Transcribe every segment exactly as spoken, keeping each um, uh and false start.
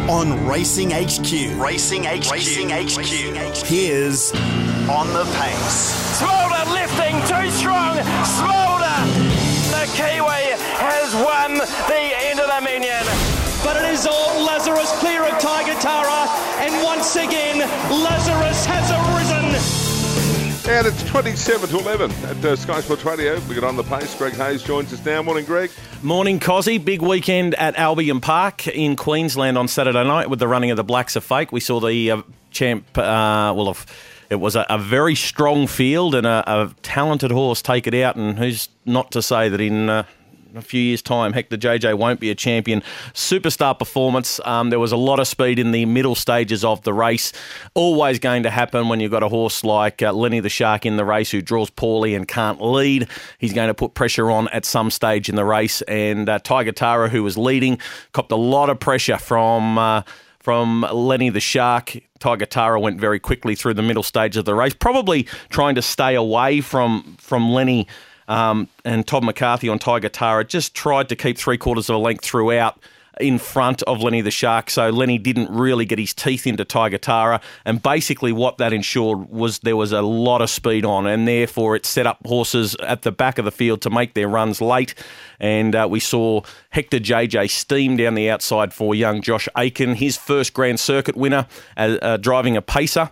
on Racing H Q. Racing H Q. Racing H Q. Here's On the Pace. Smolder lifting, too strong. Smolder, the Kiwi, has won the end of the Minion. But it is all Lazarus clear of Tiger Tara, and once again, Lazarus has arisen. And it's twenty-seven to eleven at uh, Sky Sports Radio. We get On the Pace. Greg Hayes joins us now. Morning, Greg. Morning, Cozzy. Big weekend at Albion Park in Queensland on Saturday night with the running of the Blacks of Fake. We saw the uh, champ, uh, well, it was a, a very strong field and a, a talented horse take it out. And who's not to say that in uh, a few years' time, Hector J J won't be a champion. Superstar performance. Um, there was a lot of speed in the middle stages of the race. Always going to happen when you've got a horse like uh, Lenny the Shark in the race who draws poorly and can't lead. He's going to put pressure on at some stage in the race. And uh, Tiger Tara, who was leading, copped a lot of pressure from... Uh, From Lenny the Shark. Tiger Tara went very quickly through the middle stage of the race, probably trying to stay away from from Lenny um, and Todd McCarthy on Tiger Tara. Just tried to keep three quarters of a length throughout in front of Lenny the Shark, so Lenny didn't really get his teeth into Tiger Tara, and basically what that ensured was there was a lot of speed on, and therefore it set up horses at the back of the field to make their runs late, and uh, we saw Hector J J steam down the outside for young Josh Aiken, his first Grand Circuit winner, uh, uh, driving a pacer.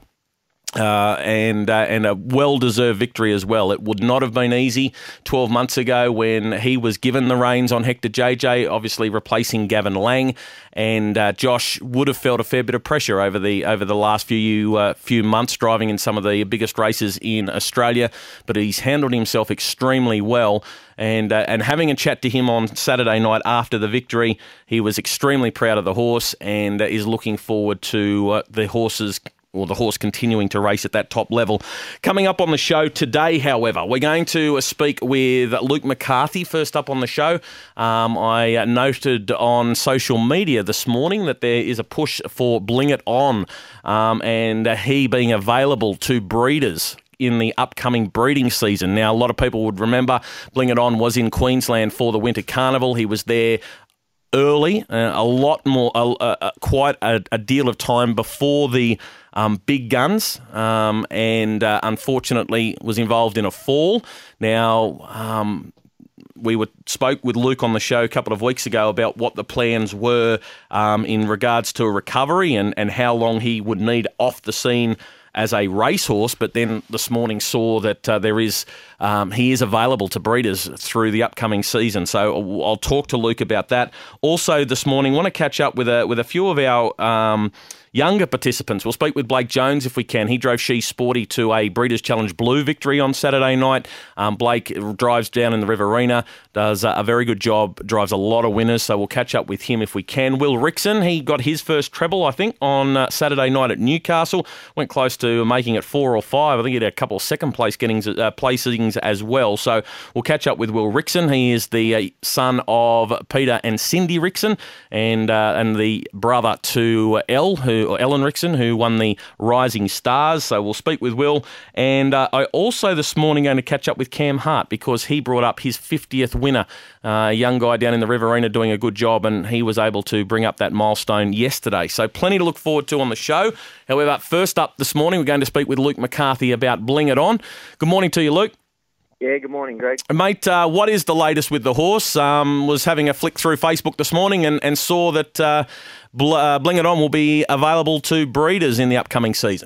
Uh, and uh, and a well-deserved victory as well. It would not have been easy twelve months ago when he was given the reins on Hector J J, obviously replacing Gavin Lang, and uh, Josh would have felt a fair bit of pressure over the over the last few uh, few months driving in some of the biggest races in Australia, but he's handled himself extremely well. And uh, and having a chat to him on Saturday night after the victory, he was extremely proud of the horse and uh, is looking forward to uh, the horse's or the horse continuing to race at that top level. Coming up on the show today, however, we're going to speak with Luke McCarthy first up on the show. Um, I noted on social media this morning that there is a push for Bling It On, um, and he being available to breeders in the upcoming breeding season. Now, a lot of people would remember Bling It On was in Queensland for the Winter Carnival. He was there early, uh, a lot more, uh, uh, quite a, a deal of time before the um, big guns, um, and uh, unfortunately was involved in a fall. Now, um, we were, spoke with Luke on the show a couple of weeks ago about what the plans were um, in regards to a recovery and, and how long he would need off the scene as a racehorse, but then this morning saw that uh, there is um, he is available to breeders through the upcoming season. So I'll talk to Luke about that. Also this morning, want to catch up with a with a few of our um, younger participants. We'll speak with Blake Jones if we can. He drove She Sporty to a Breeders' Challenge Blue victory on Saturday night. Um, Blake drives down in the Riverina, does a very good job, drives a lot of winners, so we'll catch up with him if we can. Will Rickson, he got his first treble, I think, on uh, Saturday night at Newcastle. Went close to making it four or five. I think he had a couple of second place gettings, uh, placings as well. So we'll catch up with Will Rickson. He is the uh, son of Peter and Cindy Rickson, and uh, and the brother to Elle, who or Ellen Rickson, who won the Rising Stars. So we'll speak with Will. And uh, I also this morning going to catch up with Cam Hart because he brought up his fiftieth winner, uh, a young guy down in the Riverina doing a good job, and he was able to bring up that milestone yesterday. So plenty to look forward to on the show. However, first up this morning, we're going to speak with Luke McCarthy about Bling It On. Good morning to you, Luke. Yeah, good morning, Greg. Mate, uh, what is the latest with the horse? Um, was having a flick through Facebook this morning and, and saw that uh, Bl- uh, Bling It On will be available to breeders in the upcoming season.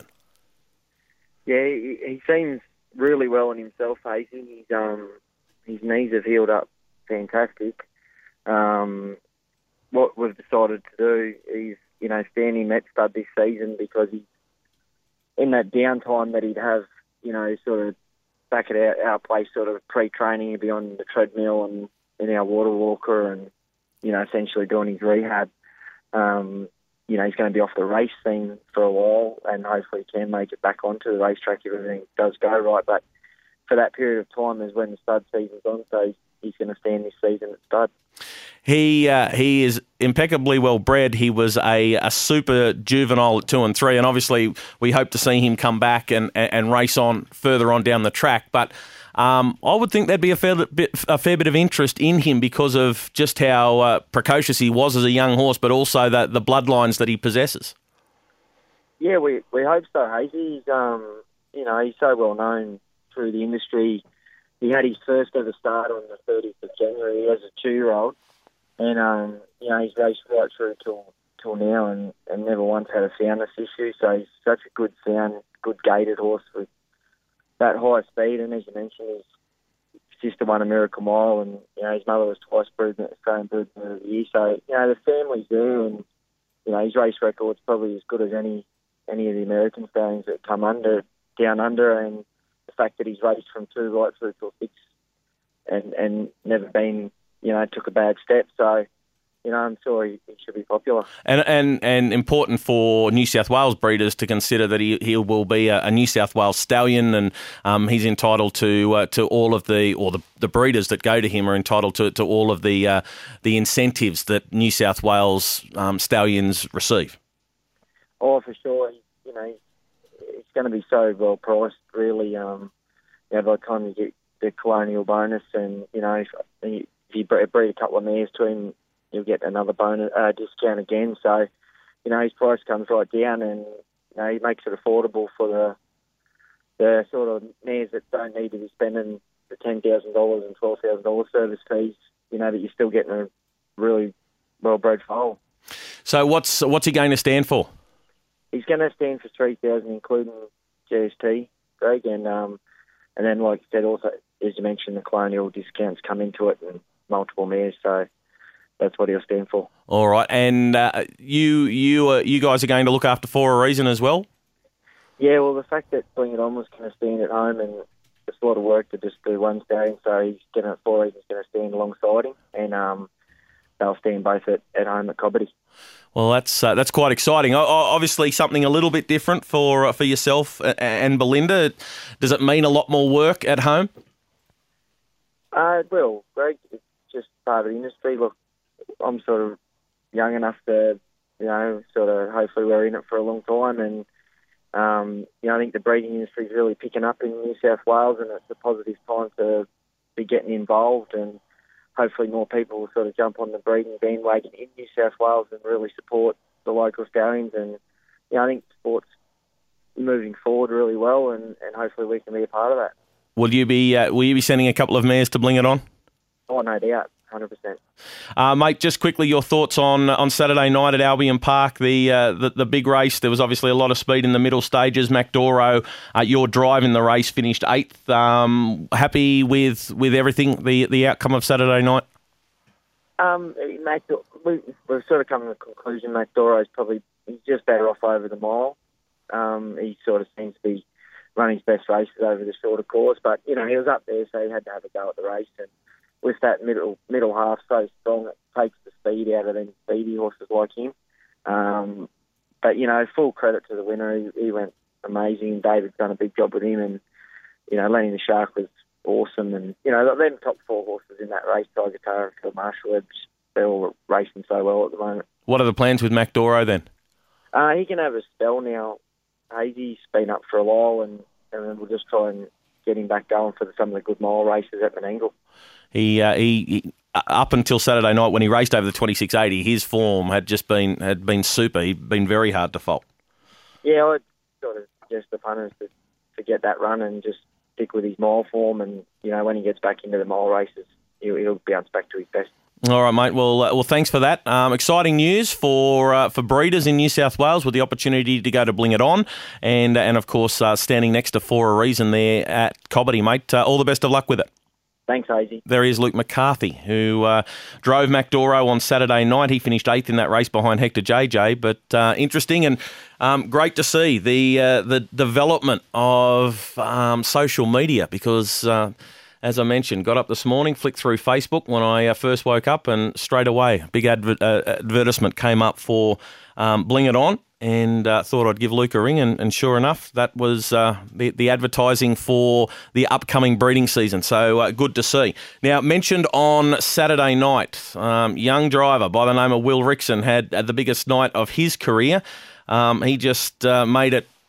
Yeah, he, he seems really well in himself, Hazy. He's, um, his knees have healed up fantastic. Um, what we've decided to do is, you know, stand him at stud this season because he's in that downtime that he'd have, you know, sort of back at our, our place, sort of pre-training, he'd be on the treadmill and in our water walker and, you know, essentially doing his rehab. Um, you know, he's going to be off the race scene for a while and hopefully he can make it back onto the racetrack if everything does go right. But for that period of time is when the stud season's on, so he's going to stand this season at stud. He uh, he is impeccably well bred. He was a, a super juvenile at two and three, and obviously we hope to see him come back and, and, and race on further on down the track. But Um, I would think there'd be a fair bit, a fair bit of interest in him because of just how uh, precocious he was as a young horse, but also the, the bloodlines that he possesses. Yeah, we we hope so, Hazy. He's, um, you know, he's so well known through the industry. He had his first ever start on the thirtieth of January as a two-year-old, and um, you know, he's raced right through till till now, and, and never once had a soundness issue. So he's such a good sound, good gaited horse with that high speed. And as you mentioned, his sister won a Miracle Mile, and you know, his mother was twice Broodman at Australian Broodman of the Year. So you know, the family's there, and you know, his race record's probably as good as any any of the American stallions that come under down under, and the fact that he's raced from two right through till six, and and never been, you know, took a bad step. So, you know, I'm sure he, he should be popular. And and and important for New South Wales breeders to consider that he he will be a, a New South Wales stallion, and um, he's entitled to uh, to all of the or the, the breeders that go to him are entitled to to all of the uh, the incentives that New South Wales um, stallions receive. Oh, for sure. You know, it's going to be so well priced, really. Um, you know, by the time you get the colonial bonus, and you know, if, if you breed a couple of mares to him, you'll get another bonus uh, discount again. So, you know, his price comes right down, and you know, he makes it affordable for the the sort of mares that don't need to be spending the ten thousand dollars and twelve thousand dollars service fees. You know, that you're still getting a really well bred foal. So, what's what's he going to stand for? He's going to stand for three thousand, including G S T, Greg, and um, and then, like you said, also as you mentioned, the colonial discounts come into it and multiple mares. So that's what he'll stand for. All right, and uh, you you uh, you guys are going to look after For a Reason as well. Yeah, well, the fact that Bling It On was going to stand at home, and it's a lot of work to just do one stallion, so he's going to For a Reason's going to stand alongside him, and um, they'll stand both at, at home at Cobbitty. Well, that's uh, that's quite exciting. O- obviously, something a little bit different for uh, for yourself and Belinda. Does it mean a lot more work at home? Uh, well, Greg, it's just part of the industry. Look, I'm sort of young enough to, you know, sort of hopefully we're in it for a long time, and um, you know, I think the breeding industry is really picking up in New South Wales, and it's a positive time to be getting involved, and hopefully more people will sort of jump on the breeding bandwagon in New South Wales and really support the local stallions. And, you know, I think sport's moving forward really well, and, and hopefully we can be a part of that. Will you be uh, Will you be sending a couple of mares to Bling It On? Oh, no doubt. one hundred percent. Uh, mate, just quickly, your thoughts on on Saturday night at Albion Park, the, uh, the the big race. There was obviously a lot of speed in the middle stages. McDoro, uh, your drive in the race, finished eighth. Um, happy with with everything, the the outcome of Saturday night? Um, Mac, we, we've sort of come to the conclusion McDoro is probably he's just better off over the mile. Um, he sort of seems to be running his best races over the shorter course, but you know he was up there, so he had to have a go at the race. And with that middle middle half so strong, it takes the speed out of them speedy horses like him. Um, but, you know, full credit to the winner. He, he went amazing. David's done a big job with him. And, you know, Lenny the Shark was awesome. And, you know, them top four horses in that race, Tiger Tara, Phil Marshall, they're all racing so well at the moment. What are the plans with McDoro then? Uh, he can have a spell now. Hazy's been up for a while, and, and then we'll just try and get him back going for some of the good mile races at Menangle. He, uh, he, he up until Saturday night when he raced over the twenty-six eighty, his form had just been had been super. He'd been very hard to fault. Yeah, I'd sort of suggest the punters to, to get that run and just stick with his mile form, and you know when he gets back into the mile races, he'll, he'll bounce back to his best. All right, mate. Well, uh, well, thanks for that. Um, exciting news for uh, for breeders in New South Wales with the opportunity to go to Bling It On, and and of course uh, standing next to For a Reason there at Cobbitty, mate. Uh, all the best of luck with it. Thanks, Hazy. There is Luke McCarthy, who uh, drove McDoro on Saturday night. He finished eighth in that race behind Hector J J, but uh, interesting and um, great to see the uh, the development of um, social media because, uh, as I mentioned, got up this morning, flicked through Facebook when I uh, first woke up, and straight away a big adver- uh, advertisement came up for um, Bling It On. And uh, thought I'd give Luke a ring, and, and sure enough, that was uh, the, the advertising for the upcoming breeding season. So uh, good to see. Now, mentioned on Saturday night, um, young driver by the name of Will Rickson had uh, the biggest night of his career. Um, he just uh, made it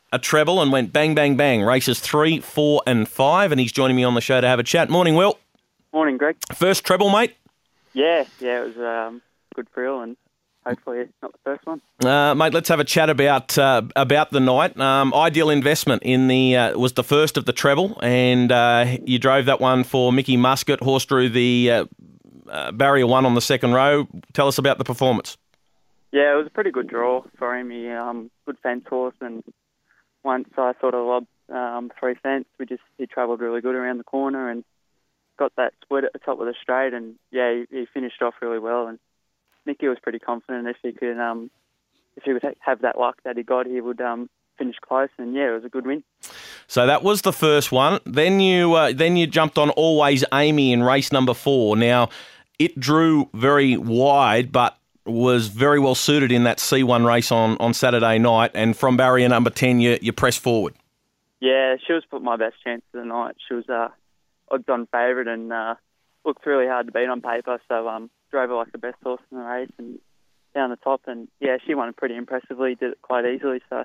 a treble and went bang, bang, bang. Races three, four and five, and he's joining me on the show to have a chat. Morning, Will. Morning, Greg. First treble, mate? Yeah, yeah, it was um, good thrill, and hopefully it's not the first one. Uh, mate, let's have a chat about uh, about the night. Um, Ideal Investment in the uh, was the first of the treble, and uh, you drove that one for Mickey Muscat. Horse drew the uh, uh, barrier one on the second row. Tell us about the performance. Yeah, it was a pretty good draw for him. He um, good fence horse, and once I sort of lobbed um, three fence, we just he travelled really good around the corner and got that split at the top of the straight, and yeah, he, he finished off really well. And Mickey was pretty confident if he could, um, if he would ha- have that luck that he got, he would um, finish close. And yeah, it was a good win. So that was the first one. Then you, uh, then you jumped on Always Amy in race number four. Now, it drew very wide, but was very well suited in that C one race on, on Saturday night. And from barrier number ten, you you pressed forward. Yeah, she was my best chance of the night. She was uh, odds-on favourite and uh, looked really hard to beat on paper. So um, drove her like the best horse in the race and down the top. And yeah, she won pretty impressively. Did it quite easily. So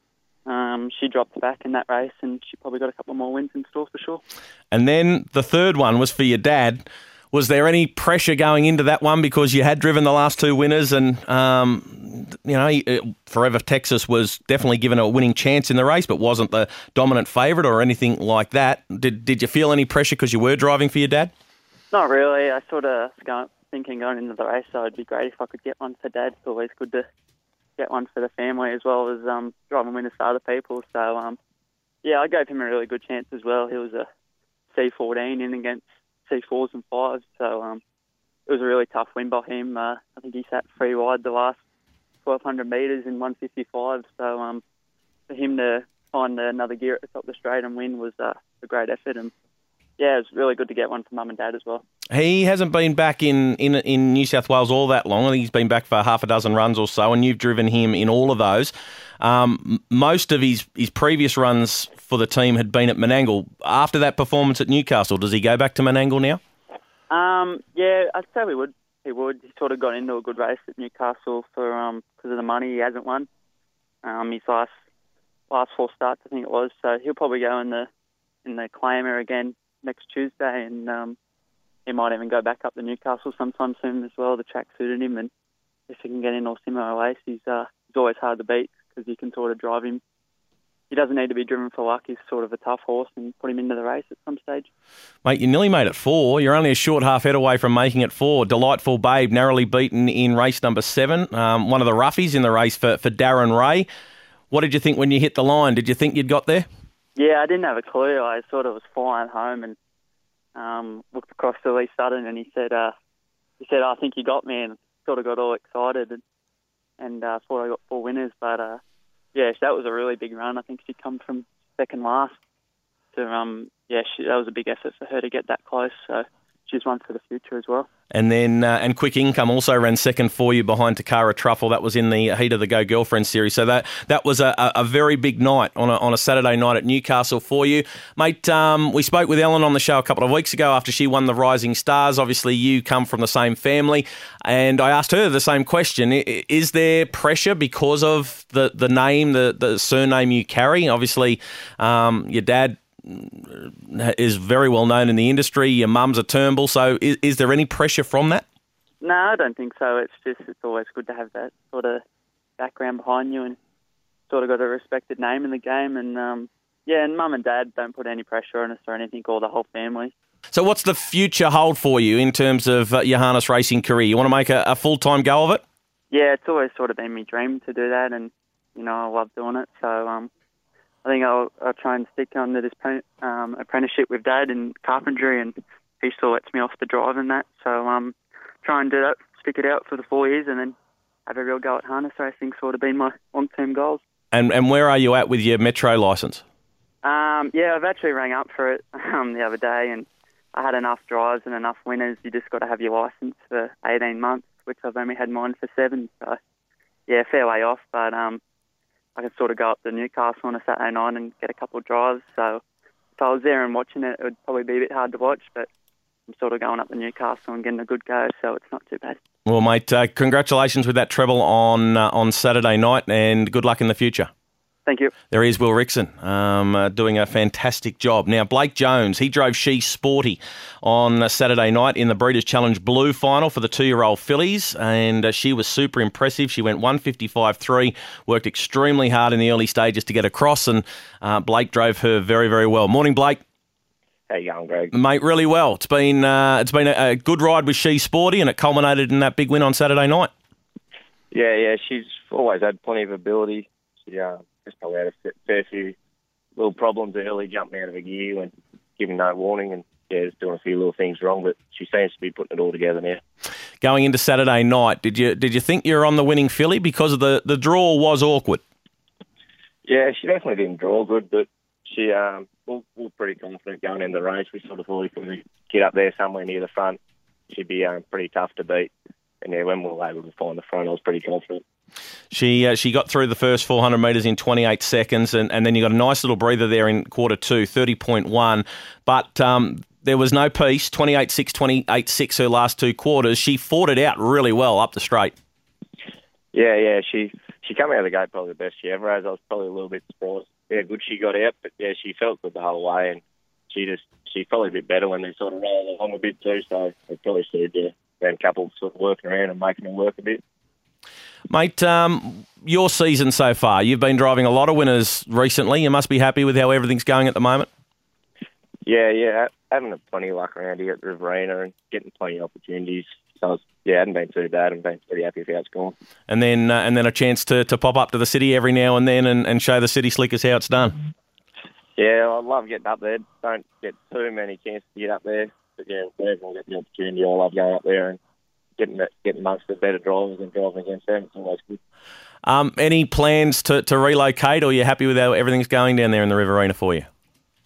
um, she dropped back in that race, and she probably got a couple more wins in store for sure. And then the third one was for your dad. Was there any pressure going into that one because you had driven the last two winners and, um, you know, Forever Texas was definitely given a winning chance in the race but wasn't the dominant favourite or anything like that. Did did you feel any pressure because you were driving for your dad? Not really. I sort of was thinking going into the race, so it'd be great if I could get one for Dad. It's always good to get one for the family as well as um, driving winners for other people. So, um, yeah, I gave him a really good chance as well. He was a C fourteen in against C fours and fives, so um, it was a really tough win by him. Uh, I think he sat three wide the last twelve hundred metres in one fifty-five, so um, for him to find another gear at the top of the straight and win was uh, a great effort. And yeah, it was really good to get one for Mum and Dad as well. He hasn't been back in, in, in New South Wales all that long. I think he's been back for half a dozen runs or so, and you've driven him in all of those. Um, most of his, his previous runs for the team had been at Menangle. After that performance at Newcastle, does he go back to Menangle now? Um, yeah, I'd say we would. He would. He sort of got into a good race at Newcastle for um because of the money. He hasn't won. Um, his last last four starts, I think it was. So he'll probably go in the in the Claimer again next Tuesday, and um, he might even go back up to Newcastle sometime soon as well. The track suited him, and if he can get in or similar race, he's uh, he's always hard to beat because you can sort of drive him. He doesn't need to be driven for luck. He's sort of a tough horse, and put him into the race at some stage. Mate, you nearly made it four. You're only a short half head away from making it four. Delightful Babe, narrowly beaten in race number seven. Um, one of the roughies in the race for, for Darren Ray. What did you think when you hit the line? Did you think you'd got there? Yeah, I didn't have a clue. I sort of was flying home and um, looked across to Lee Sutton, and he said, uh, "He said, I think you got me," and sort of got all excited and, and uh, thought I got four winners, but. Uh, Yeah, that was a really big run. I think she come from second last. To um, yeah, she, that was a big effort for her to get that close. So she's one for the future as well. And then uh, and Quick Income also ran second for you behind Takara Truffle. That was in the Heat of the Go Girlfriend series. So that that was a, a very big night on a, on a Saturday night at Newcastle for you, mate. Um, we spoke with Ellen on the show a couple of weeks ago after she won the Rising Stars. Obviously, you come from the same family, and I asked her the same question: is there pressure because of the the name, the the surname you carry? Obviously, um, your dad is very well known in the industry. Your mum's a Turnbull, so is, is there any pressure from that? No, I don't think so. It's just it's always good to have that sort of background behind you and sort of got a respected name in the game. And um, yeah, and Mum and Dad don't put any pressure on us or anything, or the whole family. So what's the future hold for you in terms of uh, your harness racing career? You want to make a, a full-time go of it? Yeah, it's always sort of been my dream to do that, and you know I love doing it. So um, I think I'll, I'll try and stick on to this um, apprenticeship with Dad in carpentry, and he still lets me off the drive and that. So um, try and do that, stick it out for the four years, and then have a real go at harness racing. Sort of been my long-term goals. And and where are you at with your Metro licence? Um, yeah, I've actually rang up for it um, the other day, and I had enough drives and enough winners. You just got to have your licence for eighteen months, which I've only had mine for seven. So yeah, fair way off, but um. I could sort of go up to Newcastle on a Saturday night and get a couple of drives. So if I was there and watching it, it would probably be a bit hard to watch, but I'm sort of going up to Newcastle and getting a good go, so it's not too bad. Well, mate, uh, congratulations with that treble on uh, on Saturday night, and good luck in the future. Thank you. There is Will Rickson um, uh, doing a fantastic job. Now, Blake Jones, he drove She Sporty on Saturday night in the Breeders' Challenge Blue final for the two-year-old fillies, and uh, she was super impressive. She went one fifty-five three, worked extremely hard in the early stages to get across, and uh, Blake drove her very, very well. Morning, Blake. How you going, Greg? Mate, really well. It's been uh, it's been a, a good ride with She Sporty, and it culminated in that big win on Saturday night. Yeah, yeah, she's always had plenty of ability. She uh, just probably had a fair few little problems early, jumping out of a gear and giving no warning, and yeah, just doing a few little things wrong, but she seems to be putting it all together now. Going into Saturday night, did you did you think you were on the winning filly? Because of the, the draw was awkward. Yeah, she definitely didn't draw good, but she um, we we were pretty confident going in the race. We sort of thought if we get up there somewhere near the front, she'd be um, pretty tough to beat. And yeah, when we were able to find the front, I was pretty confident. She uh, she got through the first four hundred metres in twenty-eight seconds, and, and then you got a nice little breather there in quarter two, thirty point one. But um, there was no peace, twenty-eight six, twenty-eight six her last two quarters. She fought it out really well up the straight. Yeah, yeah, she she came out of the gate probably the best she ever has. I was probably a little bit surprised how good she got out, but yeah, she felt good the whole way, and she just she's probably a bit better when they sort of roll along a bit too, so it probably suited yeah, them couple sort of working around and making them work a bit. Mate, um, your season so far, you've been driving a lot of winners recently. You must be happy with how everything's going at the moment. Yeah, yeah, having a plenty of luck around here at Riverina and getting plenty of opportunities. So, was, yeah, it hasn't been too bad. I've been pretty happy with how it's gone. And then uh, and then a chance to, to pop up to the city every now and then and, and show the city slickers how it's done. Yeah, I love getting up there. Don't get too many chances to get up there. But yeah, whenever I get the opportunity, I love going up there and getting getting amongst the better drivers and driving against them. It's always good. Um, any plans to, to relocate, or are you happy with how everything's going down there in the Riverina for you?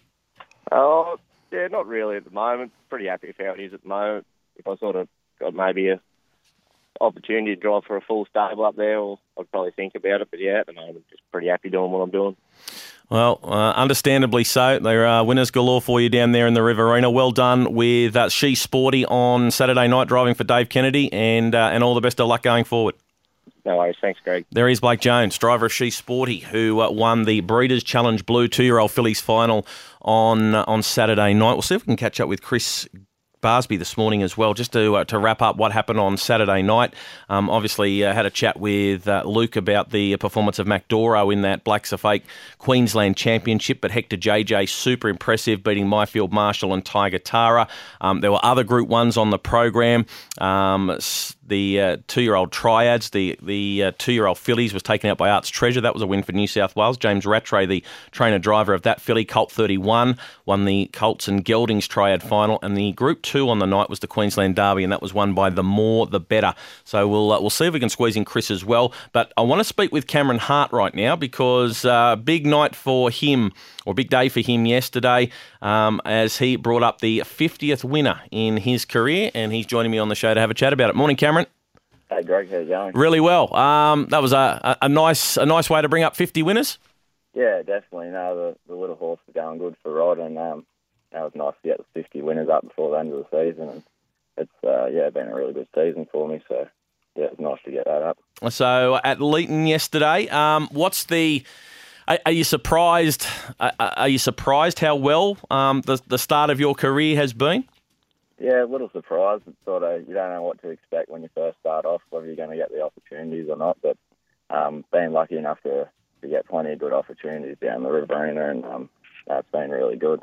Oh, yeah, not really at the moment. Pretty happy with how it is at the moment. If I sort of got maybe a opportunity to drive for a full stable up there, or I'd probably think about it. But yeah, at the moment, just pretty happy doing what I'm doing. Well, uh, understandably so. There are winners galore for you down there in the Riverina. Well done with uh, She Sporty on Saturday night driving for Dave Kennedy, and uh, and all the best of luck going forward. No worries. Thanks, Greg. There is Blake Jones, driver of She Sporty, who uh, won the Breeders' Challenge Blue two-year-old fillies final on uh, on Saturday night. We'll see if we can catch up with Chris Barsby this morning as well, just to uh, to wrap up what happened on Saturday night. Um, obviously, uh, had a chat with uh, Luke about the performance of Mac Doro in that Blacks of Fake Queensland Championship, but Hector J J, super impressive, beating Myfield Marshall and Tiger Tara. Um, there were other Group ones on the program. Um, the uh, two-year-old Triads, the the uh, two-year-old fillies was taken out by Arts Treasure. That was a win for New South Wales. James Rattray, the trainer-driver of that filly, Colt thirty-one, won the Colts and Geldings Triad final, and the Group two on the night was the Queensland Derby, and that was won by The More The Better. So we'll uh, we'll see if we can squeeze in Chris as well. But I want to speak with Cameron Hart right now, because uh, big night for him, or big day for him yesterday, um, as he brought up the fiftieth winner in his career, and he's joining me on the show to have a chat about it. Morning, Cameron. Hey, Greg, how's it going? Really well. Um, that was a, a, a nice a nice way to bring up fifty winners. Yeah, definitely. No, the, the little horse was going good for Rod, and um, that was nice to get the fifty winners up before the end of the season. And it's uh, yeah, been a really good season for me. So yeah, it's nice to get that up. So at Leeton yesterday, um, what's the? Are, are you surprised? Are, are you surprised how well um, the the start of your career has been? Yeah, a little surprised. It's sort of, you don't know what to expect when you first start off, whether you're going to get the opportunities or not. But um, being lucky enough to, to get plenty of good opportunities down the Riverina, and um, that's been really good.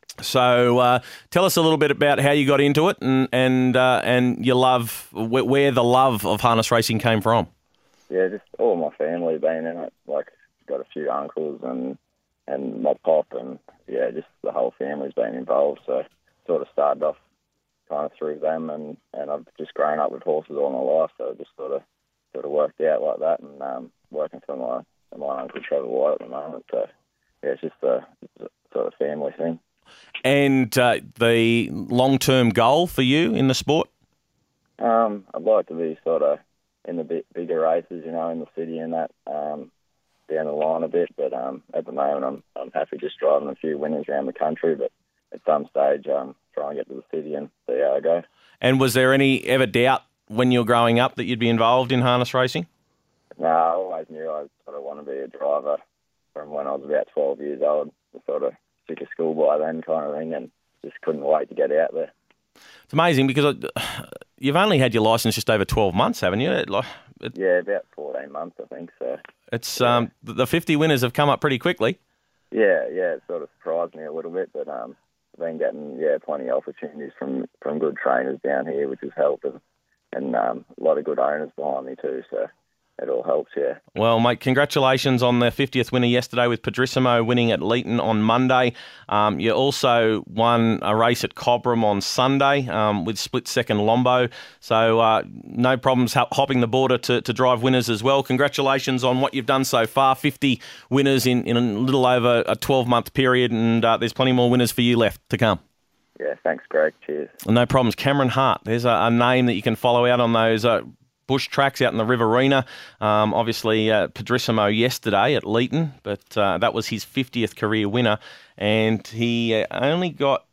So uh, tell us a little bit about how you got into it, and and uh, and your love, where the love of harness racing came from. Yeah, just all my family been in it. Like, got a few uncles and and my pop, and yeah, just the whole family's been involved. So sort of started off kind of through them, and, and I've just grown up with horses all my life, so it just sort of sort of worked out like that, and um, working for my my uncle Trevor White at the moment. So yeah, it's just a, it's a sort of family thing. And uh, the long-term goal for you in the sport? Um, I'd like to be sort of in the big, bigger races, you know, in the city and that, um, down the line a bit. But um, at the moment, I'm I'm happy just driving a few winners around the country. But at some stage, um, try and get to the city and see how I go. And was there any ever doubt when you were growing up that you'd be involved in harness racing? No, I always knew I sort of want to be a driver. from when I was about twelve years old. I was sort of sick of school by then kind of thing, and just couldn't wait to get out there. It's amazing because you've only had your licence just over twelve months, haven't you? It, it, yeah, about fourteen months, I think. So it's yeah. um, the fifty winners have come up pretty quickly. Yeah, yeah, it sort of surprised me a little bit, but um, I've been getting yeah plenty of opportunities from, from good trainers down here, which has helped, and, and um, a lot of good owners behind me too. So it all helps, yeah. Well, mate, congratulations on the fiftieth winner yesterday with Padrissimo winning at Leeton on Monday. Um, you also won a race at Cobram on Sunday um, with split second Lombo. So uh, no problems hopping the border to, to drive winners as well. Congratulations on what you've done so far. fifty winners in, in a little over a twelve-month period, and uh, there's plenty more winners for you left to come. Yeah, thanks, Greg. Cheers. No problems. Cameron Hart, there's a, a name that you can follow out on those uh, bush tracks out in the Riverina. Um, obviously, uh, Padrissimo yesterday at Leeton, but uh, that was his fiftieth career winner, and he uh, only got,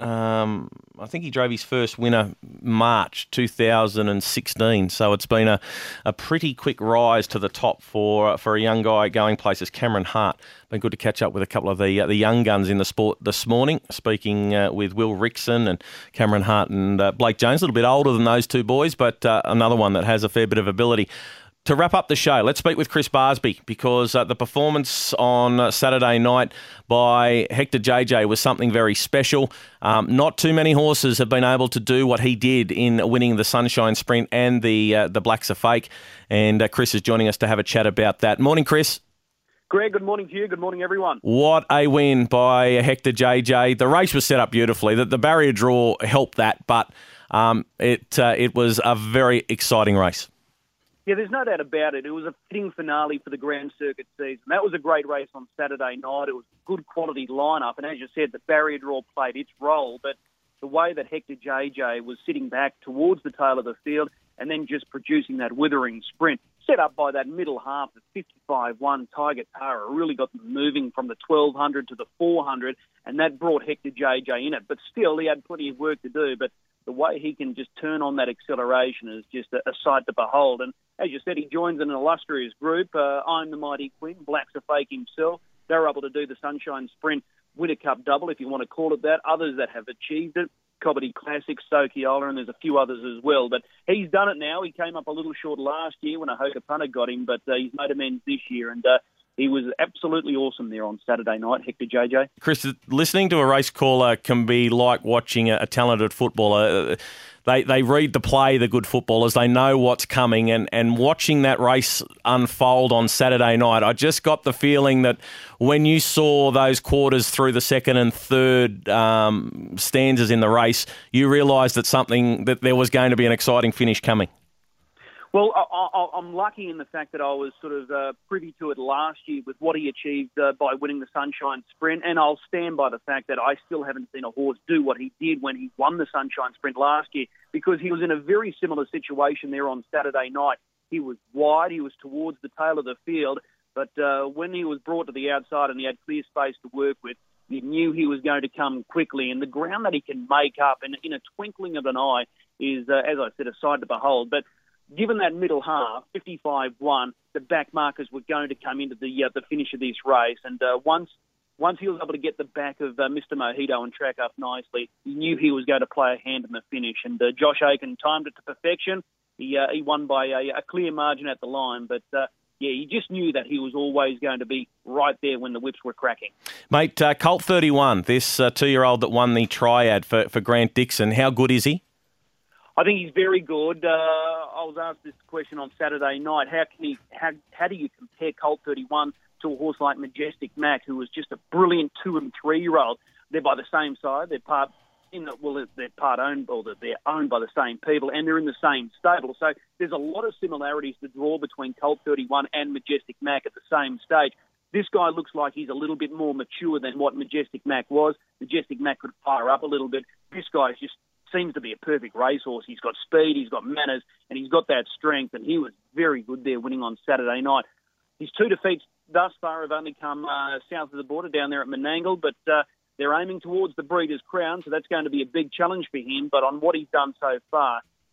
um, I think he drove his first winner March two thousand sixteen, so it's been a, a pretty quick rise to the top for for a young guy going places. Cameron Hart. Been good to catch up with a couple of the uh, the young guns in the sport this morning, speaking uh, with Will Rickson and Cameron Hart and uh, Blake Jones, a little bit older than those two boys, but uh, another one that has a fair bit of ability. To wrap up the show, let's speak with Chris Barsby, because uh, the performance on uh, Saturday night by Hector J J was something very special. Um, not too many horses have been able to do what he did in winning the Sunshine Sprint and the uh, the Blacks Are Fake, and uh, Chris is joining us to have a chat about that. Morning, Chris. Greg, good morning to you. Good morning, everyone. What a win by Hector J J. The race was set up beautifully. The, the barrier draw helped that, but um, it uh, it was a very exciting race. Yeah, there's no doubt about it. It was a fitting finale for the Grand Circuit season. That was a great race on Saturday night. It was a good quality lineup, and as you said, the barrier draw played its role, but the way that Hector J J was sitting back towards the tail of the field and then just producing that withering sprint, set up by that middle half of fifty-five one Tiger Tara, really got them moving from the twelve hundred to the four hundred, and that brought Hector J J in it. But still, he had plenty of work to do, but the way he can just turn on that acceleration is just a, a sight to behold. And as you said, he joins an illustrious group. Uh, I'm the Mighty Quinn, Blacks Are Fake himself. They're able to do the Sunshine Sprint Winter Cup double, if you want to call it that. Others that have achieved it, Cobbity Classic, Stokiola, and there's a few others as well. But he's done it now. He came up a little short last year when a Hoka punter got him, but uh, he's made amends this year. And uh, he was absolutely awesome there on Saturday night, Hector J J. Chris, listening to a race caller can be like watching a, a talented footballer. They they read the play, the good footballers. They know what's coming. And, and watching that race unfold on Saturday night, I just got the feeling that when you saw those quarters through the second and third um, stanzas in the race, you realised that something that there was going to be an exciting finish coming. Well, I, I, I'm lucky in the fact that I was sort of uh, privy to it last year with what he achieved uh, by winning the Sunshine Sprint, and I'll stand by the fact that I still haven't seen a horse do what he did when he won the Sunshine Sprint last year, because he was in a very similar situation there on Saturday night. He was wide, he was towards the tail of the field, but uh, when he was brought to the outside and he had clear space to work with, you knew he was going to come quickly, and the ground that he can make up in, in a twinkling of an eye is, uh, as I said, a sight to behold. But given that middle half, fifty-five one, the back markers were going to come into the uh, the finish of this race. And uh, once once he was able to get the back of uh, Mister Mojito and track up nicely, he knew he was going to play a hand in the finish. And uh, Josh Aiken timed it to perfection. He uh, he won by a, a clear margin at the line. But, uh, yeah, he just knew that he was always going to be right there when the whips were cracking. Mate, uh, Colt thirty-one, this uh, two-year-old that won the triad for, for Grant Dixon, how good is he? I think he's very good. Uh, I was asked this question on Saturday night. How can he? How, how do you compare Colt thirty-one to a horse like Majestic Mac, who was just a brilliant two and three year old? They're by the same side. They're part in the, well, they're part owned, or they're owned by the same people, and they're in the same stable. So there's a lot of similarities to draw between Colt thirty-one and Majestic Mac at the same stage. This guy looks like he's a little bit more mature than what Majestic Mac was. Majestic Mac could fire up a little bit. This guy's just seems to be a perfect racehorse. He's got speed, he's got manners, and he's got that strength, and he was very good there winning on Saturday night. His two defeats thus far have only come uh, south of the border down there at Menangle, but uh, they're aiming towards the Breeders' Crown, so that's going to be a big challenge for him. But on what he's done so far,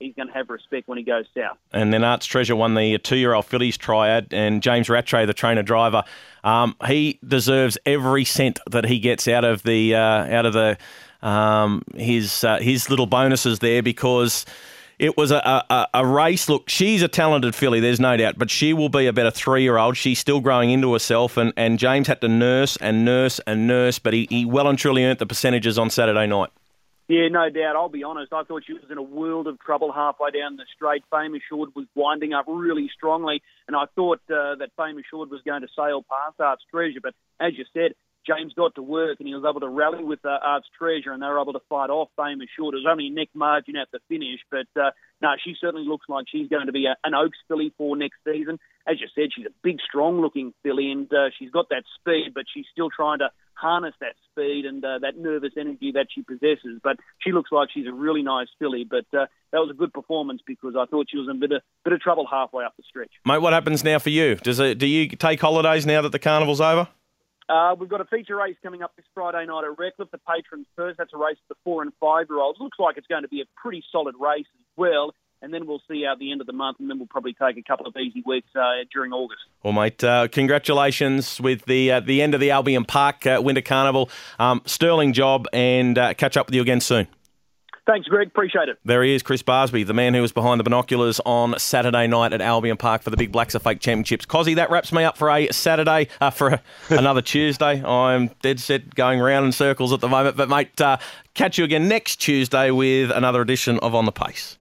he's going to have respect when he goes south. And then Arts Treasure won the two-year-old fillies triad, and James Rattray, the trainer-driver, um, he deserves every cent that he gets out of the uh, out of the um, his uh, his little bonuses there, because it was a, a, a race. Look, she's a talented filly, there's no doubt, but she will be about a three-year-old. She's still growing into herself, and, and James had to nurse and nurse and nurse, but he, he well and truly earned the percentages on Saturday night. Yeah, no doubt. I'll be honest. I thought she was in a world of trouble halfway down the straight. Fame Assured was winding up really strongly, and I thought uh, that Fame Assured was going to sail past Arts Treasure. But as you said, James got to work, and he was able to rally with uh, Arts Treasure, and they were able to fight off Fame Assured. It was only a neck margin at the finish, but uh, no, she certainly looks like she's going to be a, an Oaks filly for next season. As you said, she's a big, strong-looking filly, and uh, she's got that speed, but she's still trying to harness that speed and uh, that nervous energy that she possesses. But she looks like she's a really nice filly. But uh, that was a good performance, because I thought she was in a bit of, bit of trouble halfway up the stretch. Mate, what happens now for you? Does it, do you take holidays now that the carnival's over? Uh, we've got a feature race coming up this Friday night at Redcliffe, the Patrons First. That's a race for the four and five-year-olds. Looks like it's going to be a pretty solid race as well. And then we'll see out the end of the month, and then we'll probably take a couple of easy weeks uh, during August. Well, mate, uh, congratulations with the uh, the end of the Albion Park uh, Winter Carnival. Um, sterling job, and uh, catch up with you again soon. Thanks, Greg. Appreciate it. There he is, Chris Barsby, the man who was behind the binoculars on Saturday night at Albion Park for the Big Blacks Are Fake Championships. Cozzy, that wraps me up for a Saturday, uh, for a, another Tuesday. I'm dead set going round in circles at the moment. But, mate, uh, catch you again next Tuesday with another edition of On the Pace.